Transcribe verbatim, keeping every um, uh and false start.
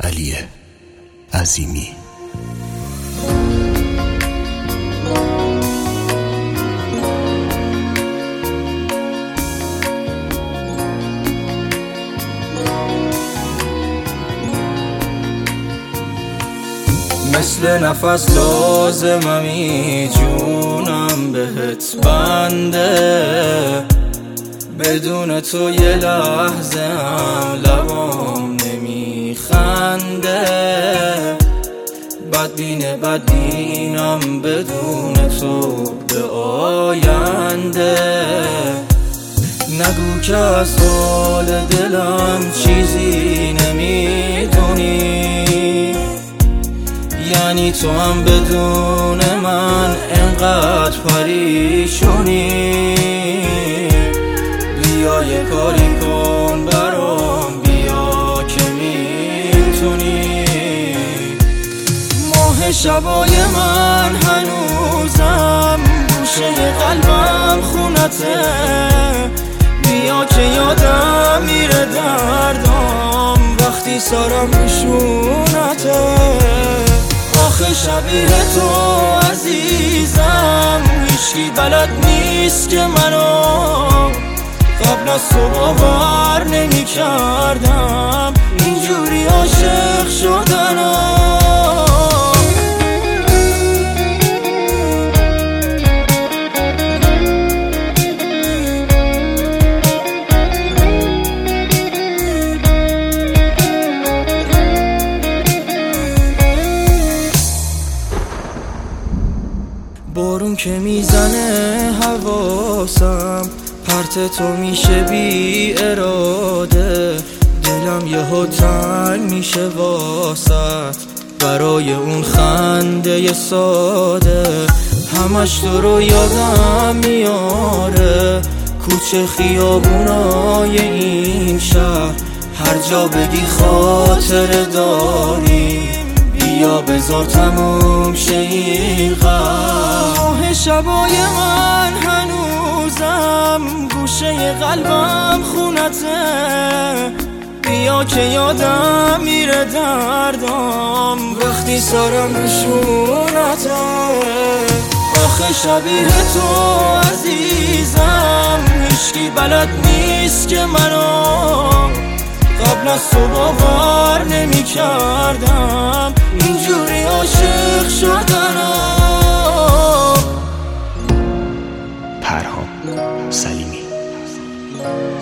علی عظیمی. مثل نفس لازممی جونم بهت بنده، بدون تو یه لحظه هم لبام نمیخنده. بدبینه بدبینم بدون تو به آینده. نگو که از حال دلم چیزی نمیدونی، یعنی تو هم بدون من انقدر پریشونی. بیا یه کاری کن برام، بیا که میتونی. ماه شبای من هنوزم گوشه قلبم خونته. بیا که یادم میره دردام وقتی سرم میشونته. آخه شبیه تو عزیزم هیچکی بلد نیست که منو قبل از تو باور نمی کردم اینجوری عاشق شدنم. بارون که میزنه حواسم پرت تو میشه بی اراده. دلم یهو تنگ میشه واسط برای اون خنده ساده. همش تو رو یادم میاره، کوچه خیابونای این شهر. هر جا بگی خاطر داری، بیا بذار تموم شه این غم. شبای من هنوزم گوشه قلبم خونته. بیا که یادم میره دردام وقتی سرم نشونته. آخه شبیه تو عزیزم هیچکی بلد نیست که منو قبل از تو باور نمی کردم اینجوری عاشق شدنم. پرهام سلیمی.